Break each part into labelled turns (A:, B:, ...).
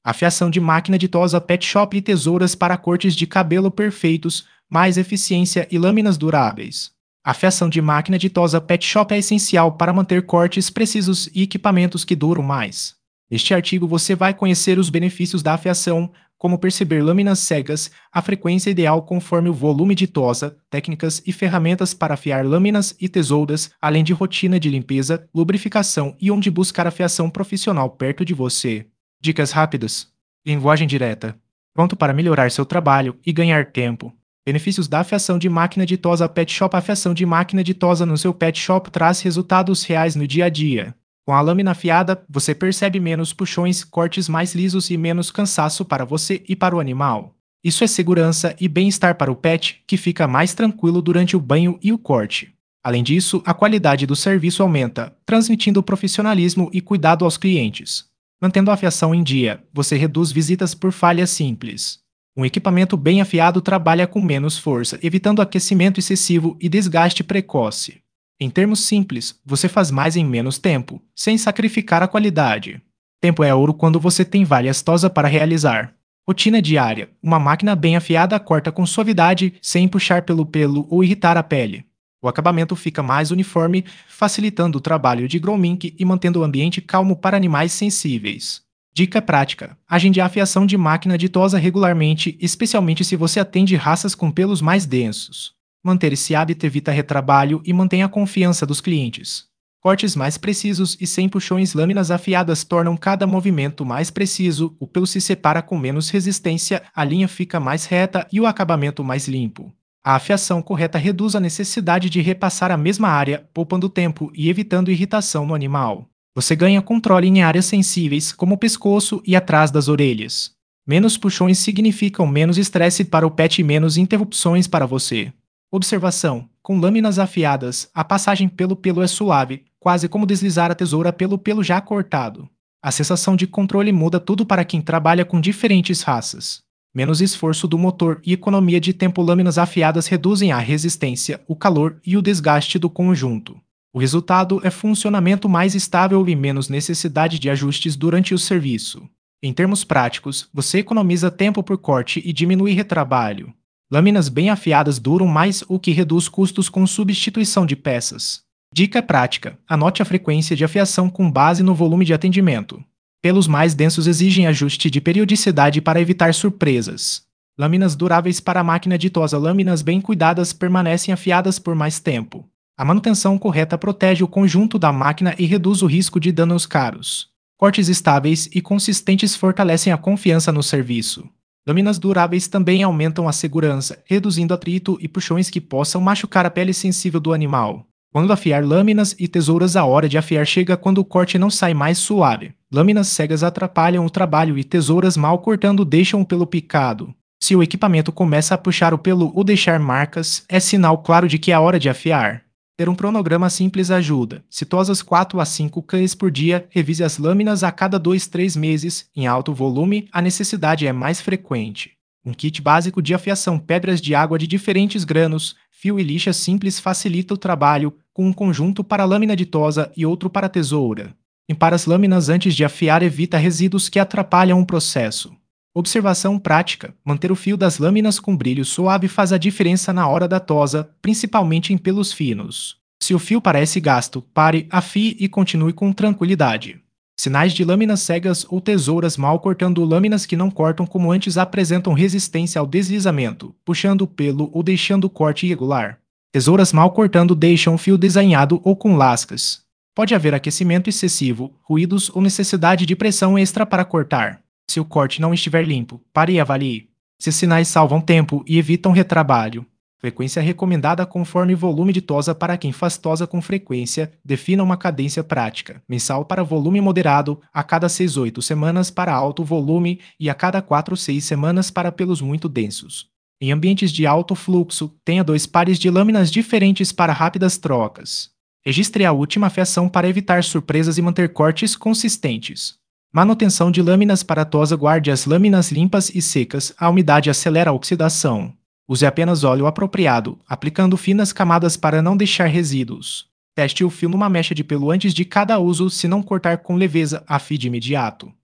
A: Afiação de máquina de tosa pet shop e tesouras para cortes de cabelo perfeitos, mais eficiência e lâminas duráveis. A fiação de máquina de tosa pet shop é essencial para manter cortes precisos e equipamentos que duram mais. Neste artigo você vai conhecer os benefícios da afiação, como perceber lâminas cegas, a frequência ideal conforme o volume de tosa, técnicas e ferramentas para afiar lâminas e tesouras, além de rotina de limpeza, lubrificação e onde buscar afiação profissional perto de você. Dicas rápidas. Linguagem direta. Pronto para melhorar seu trabalho e ganhar tempo. Benefícios da afiação de máquina de tosa pet shop. A afiação de máquina de tosa no seu pet shop traz resultados reais no dia a dia. Com a lâmina afiada, você percebe menos puxões, cortes mais lisos e menos cansaço para você e para o animal. Isso é segurança e bem-estar para o pet, que fica mais tranquilo durante o banho e o corte. Além disso, a qualidade do serviço aumenta, transmitindo profissionalismo e cuidado aos clientes. Mantendo a afiação em dia, você reduz visitas por falhas simples. Um equipamento bem afiado trabalha com menos força, evitando aquecimento excessivo e desgaste precoce. Em termos simples, você faz mais em menos tempo, sem sacrificar a qualidade. Tempo é ouro quando você tem várias tosas para realizar. Rotina diária. Uma máquina bem afiada corta com suavidade, sem puxar pelo pelo ou irritar a pele. O acabamento fica mais uniforme, facilitando o trabalho de grooming e mantendo o ambiente calmo para animais sensíveis. Dica prática: agende a afiação de máquina de tosa regularmente, especialmente se você atende raças com pelos mais densos. Manter esse hábito evita retrabalho e mantém a confiança dos clientes. Cortes mais precisos e sem puxões. Lâminas afiadas tornam cada movimento mais preciso, o pelo se separa com menos resistência, a linha fica mais reta e o acabamento mais limpo. A afiação correta reduz a necessidade de repassar a mesma área, poupando tempo e evitando irritação no animal. Você ganha controle em áreas sensíveis, como o pescoço e atrás das orelhas. Menos puxões significam menos estresse para o pet e menos interrupções para você. Observação: com lâminas afiadas, a passagem pelo pelo é suave, quase como deslizar a tesoura pelo pelo já cortado. A sensação de controle muda tudo para quem trabalha com diferentes raças. Menos esforço do motor e economia de tempo. Lâminas afiadas reduzem a resistência, o calor e o desgaste do conjunto. O resultado é funcionamento mais estável e menos necessidade de ajustes durante o serviço. Em termos práticos, você economiza tempo por corte e diminui retrabalho. Lâminas bem afiadas duram mais, o que reduz custos com substituição de peças. Dica prática: anote a frequência de afiação com base no volume de atendimento. Pelos mais densos exigem ajuste de periodicidade para evitar surpresas. Lâminas duráveis para a máquina de tosa. Lâminas bem cuidadas permanecem afiadas por mais tempo. A manutenção correta protege o conjunto da máquina e reduz o risco de danos caros. Cortes estáveis e consistentes fortalecem a confiança no serviço. Lâminas duráveis também aumentam a segurança, reduzindo atrito e puxões que possam machucar a pele sensível do animal. Quando afiar lâminas e tesouras, a hora de afiar chega quando o corte não sai mais suave. Lâminas cegas atrapalham o trabalho e tesouras mal cortando deixam o pelo picado. Se o equipamento começa a puxar o pelo ou deixar marcas, é sinal claro de que é a hora de afiar. Ter um cronograma simples ajuda. Se tosas 4 a 5 cães por dia, revise as lâminas a cada 2-3 meses. Em alto volume, a necessidade é mais frequente. Um kit básico de afiação: pedras de água de diferentes granos, fio e lixa simples facilita o trabalho, com um conjunto para lâmina de tosa e outro para tesoura. Limpar as lâminas antes de afiar evita resíduos que atrapalham o processo. Observação prática: manter o fio das lâminas com brilho suave faz a diferença na hora da tosa, principalmente em pelos finos. Se o fio parece gasto, pare, afie e continue com tranquilidade. Sinais de lâminas cegas ou tesouras mal cortando. Lâminas que não cortam como antes apresentam resistência ao deslizamento, puxando o pelo ou deixando o corte irregular. Tesouras mal cortando deixam o fio desalinhado ou com lascas. Pode haver aquecimento excessivo, ruídos ou necessidade de pressão extra para cortar. Se o corte não estiver limpo, pare e avalie. Esses sinais salvam tempo e evitam retrabalho. Frequência recomendada conforme volume de tosa. Para quem faz tosa com frequência, defina uma cadência prática: mensal para volume moderado, a cada 6-8 semanas para alto volume e a cada 4-6 semanas para pelos muito densos. Em ambientes de alto fluxo, tenha 2 pares de lâminas diferentes para rápidas trocas. Registre a última afiação para evitar surpresas e manter cortes consistentes. Manutenção de lâminas para tosa: guarde as lâminas limpas e secas, a umidade acelera a oxidação. Use apenas óleo apropriado, aplicando finas camadas para não deixar resíduos. Teste o fio numa mecha de pelo antes de cada uso. Se não cortar com leveza, afie de imediato.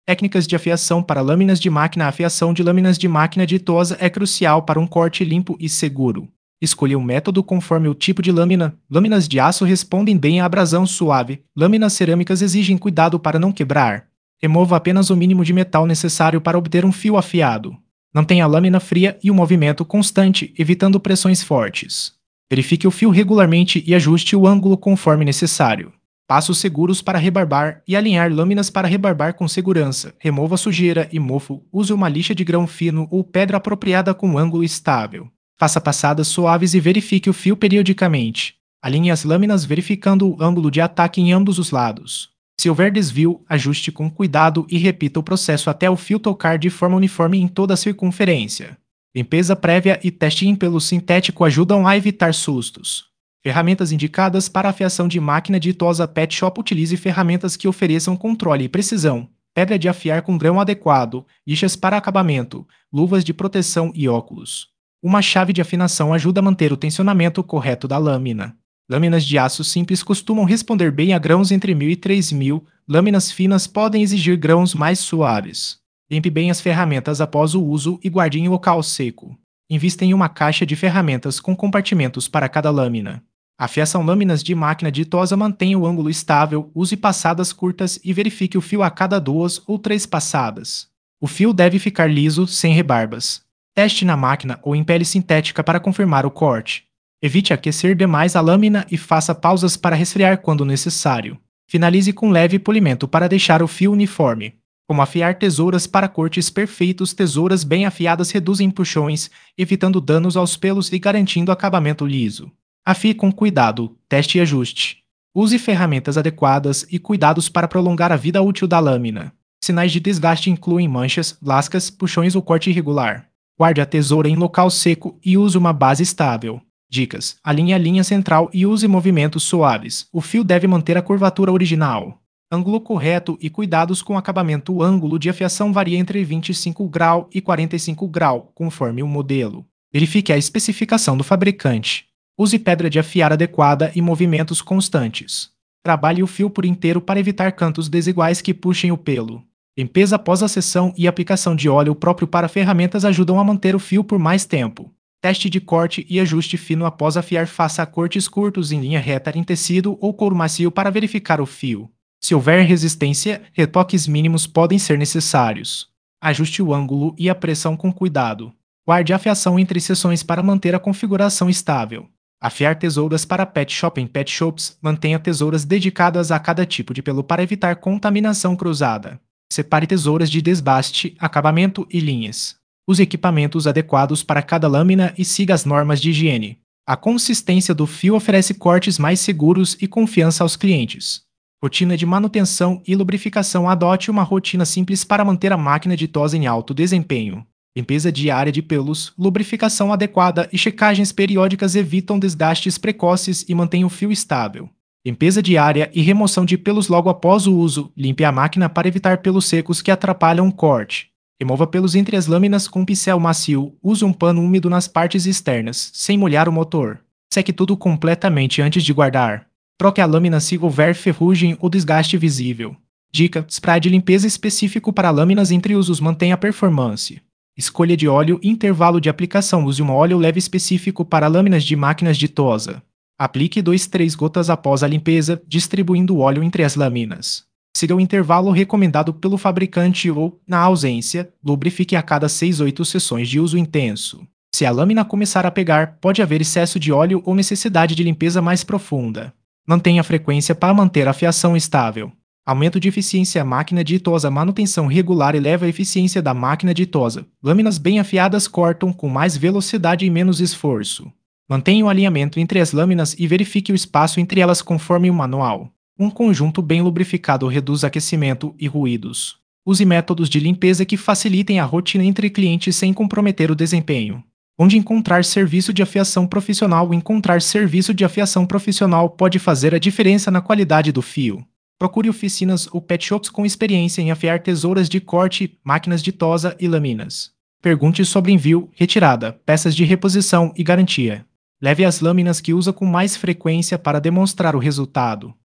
A: Técnicas de afiação para lâminas de máquina. A afiação de lâminas de máquina ditosa é crucial para um corte limpo e seguro. Escolha um método conforme o tipo de lâmina. Lâminas de aço respondem bem à abrasão suave. Lâminas cerâmicas exigem cuidado para não quebrar. Remova apenas o mínimo de metal necessário para obter um fio afiado. Mantenha a lâmina fria e o movimento constante, evitando pressões fortes. Verifique o fio regularmente e ajuste o ângulo conforme necessário. Passos seguros para rebarbar e alinhar lâminas. Para rebarbar com segurança. Remova sujeira e mofo. Use uma lixa de grão fino ou pedra apropriada com ângulo estável. Faça passadas suaves e verifique o fio periodicamente. Alinhe as lâminas verificando o ângulo de ataque em ambos os lados. Se houver desvio, ajuste com cuidado e repita o processo até o fio tocar de forma uniforme em toda a circunferência. Limpeza prévia e teste em pelo sintético ajudam a evitar sustos. Ferramentas indicadas para afiação de máquina ditosa. Pet Shop. Utilize ferramentas que ofereçam controle e precisão. Pedra de afiar com grão adequado, lixas para acabamento, luvas de proteção e óculos. Uma chave de afinação ajuda a manter o tensionamento correto da lâmina. Lâminas de aço simples costumam responder bem a grãos entre 1000 e 3000. Lâminas finas podem exigir grãos mais suaves. Limpe bem as ferramentas após o uso e guarde em local seco. Invista em uma caixa de ferramentas com compartimentos para cada lâmina. Afiação lâminas de máquina ditosa. Mantenha o ângulo estável, use passadas curtas e verifique o fio a cada 2 ou 3 passadas. O fio deve ficar liso, sem rebarbas. Teste na máquina ou em pele sintética para confirmar o corte. Evite aquecer demais a lâmina e faça pausas para resfriar quando necessário. Finalize com leve polimento para deixar o fio uniforme. Como afiar tesouras para cortes perfeitos. Tesouras bem afiadas reduzem puxões, evitando danos aos pelos e garantindo acabamento liso. Afie com cuidado, teste e ajuste. Use ferramentas adequadas e cuidados para prolongar a vida útil da lâmina. Sinais de desgaste incluem manchas, lascas, puxões ou corte irregular. Guarde a tesoura em local seco e use uma base estável. Dicas: alinhe a linha central e use movimentos suaves. O fio deve manter a curvatura original. Ângulo correto e cuidados com o acabamento. O ângulo de afiação varia entre 25 graus e 45 graus, conforme o modelo. Verifique a especificação do fabricante. Use pedra de afiar adequada e movimentos constantes. Trabalhe o fio por inteiro para evitar cantos desiguais que puxem o pelo. Limpeza após a seção e aplicação de óleo próprio para ferramentas ajudam a manter o fio por mais tempo. Teste de corte e ajuste fino após afiar. Faça cortes curtos em linha reta em tecido ou couro macio para verificar o fio. Se houver resistência, retoques mínimos podem ser necessários. Ajuste o ângulo e a pressão com cuidado. Guarde a afiação entre seções para manter a configuração estável. Afiar tesouras para Pet Shop. Em Pet Shops, mantenha tesouras dedicadas a cada tipo de pelo para evitar contaminação cruzada. Separe tesouras de desbaste, acabamento e linhas. Use equipamentos adequados para cada lâmina e siga as normas de higiene. A consistência do fio oferece cortes mais seguros e confiança aos clientes. Rotina de manutenção e lubrificação. Adote uma rotina simples para manter a máquina ditosa em alto desempenho. Limpeza diária de pelos, lubrificação adequada e checagens periódicas evitam desgastes precoces e mantêm o fio estável. Limpeza diária e remoção de pelos logo após o uso. Limpe a máquina para evitar pelos secos que atrapalham o corte. Remova pelos entre as lâminas com um pincel macio. Use um pano úmido nas partes externas, sem molhar o motor. Seque tudo completamente antes de guardar. Troque a lâmina se houver ferrugem ou desgaste visível. Dica: spray de limpeza específico para lâminas entre usos mantém a performance. Escolha de óleo e intervalo de aplicação. Use um óleo leve específico para lâminas de máquinas ditosa. Aplique 2-3 gotas após a limpeza, distribuindo o óleo entre as lâminas. Siga o intervalo recomendado pelo fabricante ou, na ausência, lubrifique a cada 6-8 sessões de uso intenso. Se a lâmina começar a pegar, pode haver excesso de óleo ou necessidade de limpeza mais profunda. Mantenha a frequência para manter a fiação estável. Aumento de eficiência. Máquina ditosa. Manutenção regular eleva a eficiência da máquina ditosa. Lâminas bem afiadas cortam com mais velocidade e menos esforço. Mantenha o alinhamento entre as lâminas e verifique o espaço entre elas conforme o manual. Um conjunto bem lubrificado reduz aquecimento e ruídos. Use métodos de limpeza que facilitem a rotina entre clientes sem comprometer o desempenho. Onde encontrar serviço de afiação profissional. Encontrar serviço de afiação profissional pode fazer a diferença na qualidade do fio. Procure oficinas ou pet shops com experiência em afiar tesouras de corte, máquinas ditosa e lâminas. Pergunte sobre envio, retirada, peças de reposição e garantia. Leve as lâminas que usa com mais frequência para demonstrar o resultado.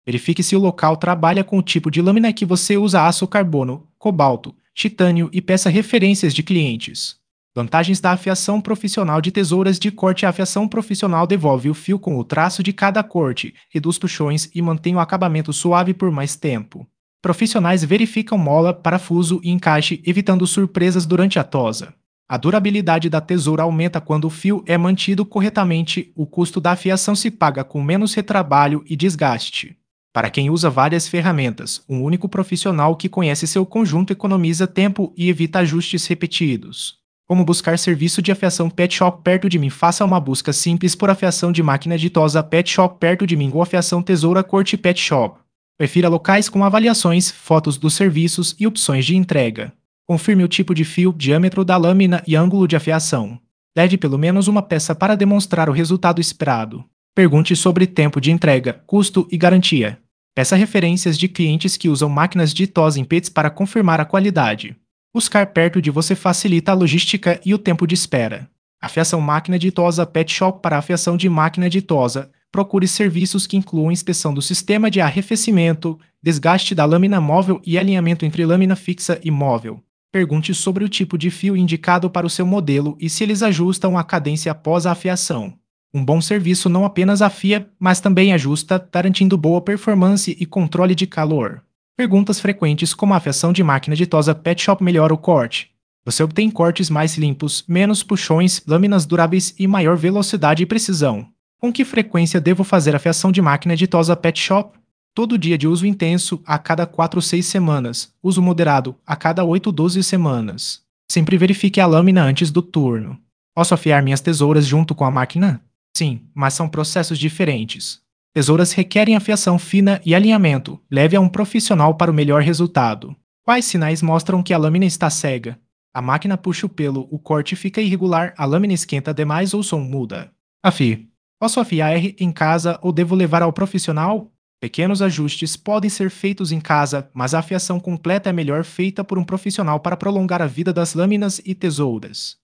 A: Verifique se o local trabalha com o tipo de lâmina que você usa: aço carbono, cobalto, titânio, e peça referências de clientes. Vantagens da afiação profissional de tesouras de corte: a afiação profissional devolve o fio com o traço de cada corte, reduz puxões e mantém o acabamento suave por mais tempo. Profissionais verificam mola, parafuso e encaixe, evitando surpresas durante a tosa. A durabilidade da tesoura aumenta quando o fio é mantido corretamente. O custo da afiação se paga com menos retrabalho e desgaste. Para quem usa várias ferramentas, um único profissional que conhece seu conjunto economiza tempo e evita ajustes repetidos. Como buscar serviço de afiação Pet Shop perto de mim? Faça uma busca simples por afiação de máquina de tosa Pet Shop perto de mim ou afiação tesoura corte Pet Shop. Prefira locais com avaliações, fotos dos serviços e opções de entrega. Confirme o tipo de fio, diâmetro da lâmina e ângulo de afiação. Leve pelo menos uma peça para demonstrar o resultado esperado. Pergunte sobre tempo de entrega, custo e garantia. Peça referências de clientes que usam máquinas de tosa em pets para confirmar a qualidade. Buscar perto de você facilita a logística e o tempo de espera. Afiação máquina de tosa Pet Shop. Para afiação de máquina de tosa, procure serviços que incluam inspeção do sistema de arrefecimento, desgaste da lâmina móvel e alinhamento entre lâmina fixa e móvel. Pergunte sobre o tipo de fio indicado para o seu modelo e se eles ajustam a cadência após a afiação. Um bom serviço não apenas afia, mas também ajusta, garantindo boa performance e controle de calor. Perguntas frequentes: como a afiação de máquina de tosa Pet Shop melhora o corte? Você obtém cortes mais limpos, menos puxões, lâminas duráveis e maior velocidade e precisão. Com que frequência devo fazer a afiação de máquina de tosa Pet Shop? Todo dia de uso intenso, a cada 4 ou 6 semanas. Uso moderado, a cada 8 ou 12 semanas. Sempre verifique a lâmina antes do turno. Posso afiar minhas tesouras junto com a máquina? Sim, mas são processos diferentes. Tesouras requerem afiação fina e alinhamento. Leve a um profissional para o melhor resultado. Quais sinais mostram que a lâmina está cega? A máquina puxa o pelo, o corte fica irregular, a lâmina esquenta demais ou o som muda. Afie. Posso afiar em casa ou devo levar ao profissional? Pequenos ajustes podem ser feitos em casa, mas a afiação completa é melhor feita por um profissional para prolongar a vida das lâminas e tesouras.